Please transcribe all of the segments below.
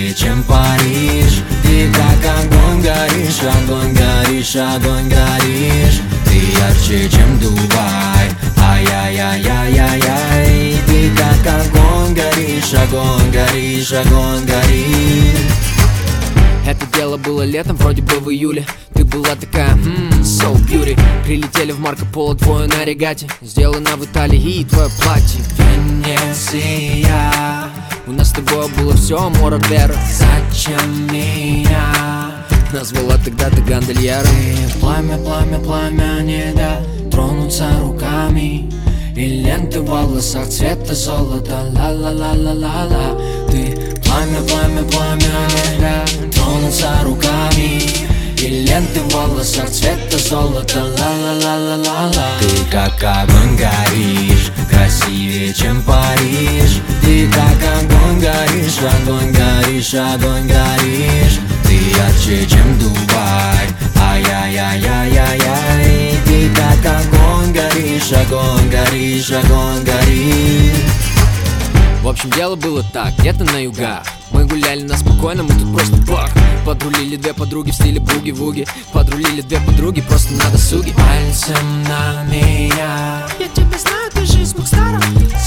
красивее, чем Париж. Ты как огонь горишь, огонь горишь, огонь горишь. Ты ярче, чем Дубай, ай-яй-яй-яй-яй-яй. Ты как огонь горишь, огонь горишь, огонь горишь. Это дело было летом, вроде бы в июле. Ты была такая, so beauty. Прилетели в Марко Поло двое на регате. Сделано в Италии и твое платье Венеция. У нас с тобой было все, море вера. Зачем меня назвала тогда ты гондольером? Ты пламя, пламя, пламя, не да тронуться руками. И ленты в волосах цвета золота, ла-ла-ла-ла-ла-ла. Ты пламя, пламя, пламя, не да тронуться руками. И ленты в волосах цвета золота, ла-ла-ла-ла-ла-ла. Ты как огонь горишь, красивее, чем Париж. Ты как огонь горишь, огонь горишь, огонь горишь. Ты ярче, чем Дубай, ай-яй-яй-яй-яй-яй. Ты как огонь горишь, огонь горишь, огонь горишь. В общем, дело было так, где-то на югах. Мы гуляли на спокойном, и тут просто бах. Подрулили две подруги в стиле буги-вуги. Подрулили две подруги просто на досуге. Пальцем на меня, я тебя знаю, ты же из Мухстара.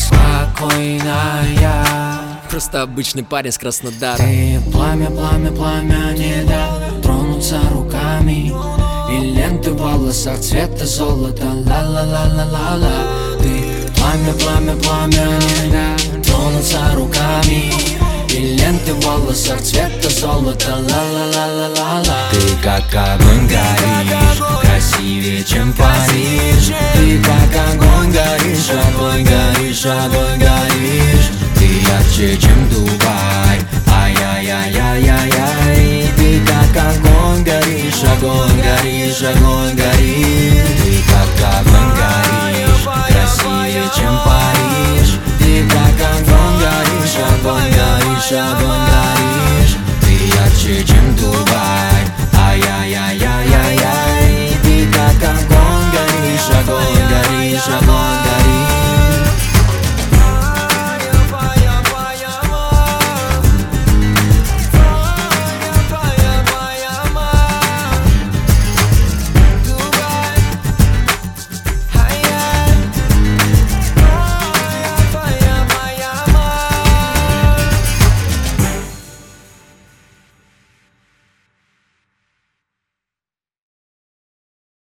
спокойная. Просто обычный парень с Краснодара. Ты пламя, пламя, пламя, не да тронуться руками. И ленты в волосах цвета золота, ла-ла-ла-ла-ла-ла. Ты пламя, пламя, пламя, не да тронуться руками. И ленты в волосах цвета золота, ла-ла-ла-ла-ла-ла. Ты как огонь горишь, красивее, чем Париж. Ты как огонь горишь, огонь горишь, огонь горишь. Ты ярче, чем Дубай, ай-яй-яй-яй-яй-яй. Ты как огонь горишь, огонь горишь, огонь горишь. Ты как огонь горишь, красивее, чем Париж. Ты как огонь горишь, огонь горишь, огонь горишь. Ты ярче, чем Дубай, ай-яй-яй-яй-яй-яй. Ты как огонь горишь, огонь горишь, огонь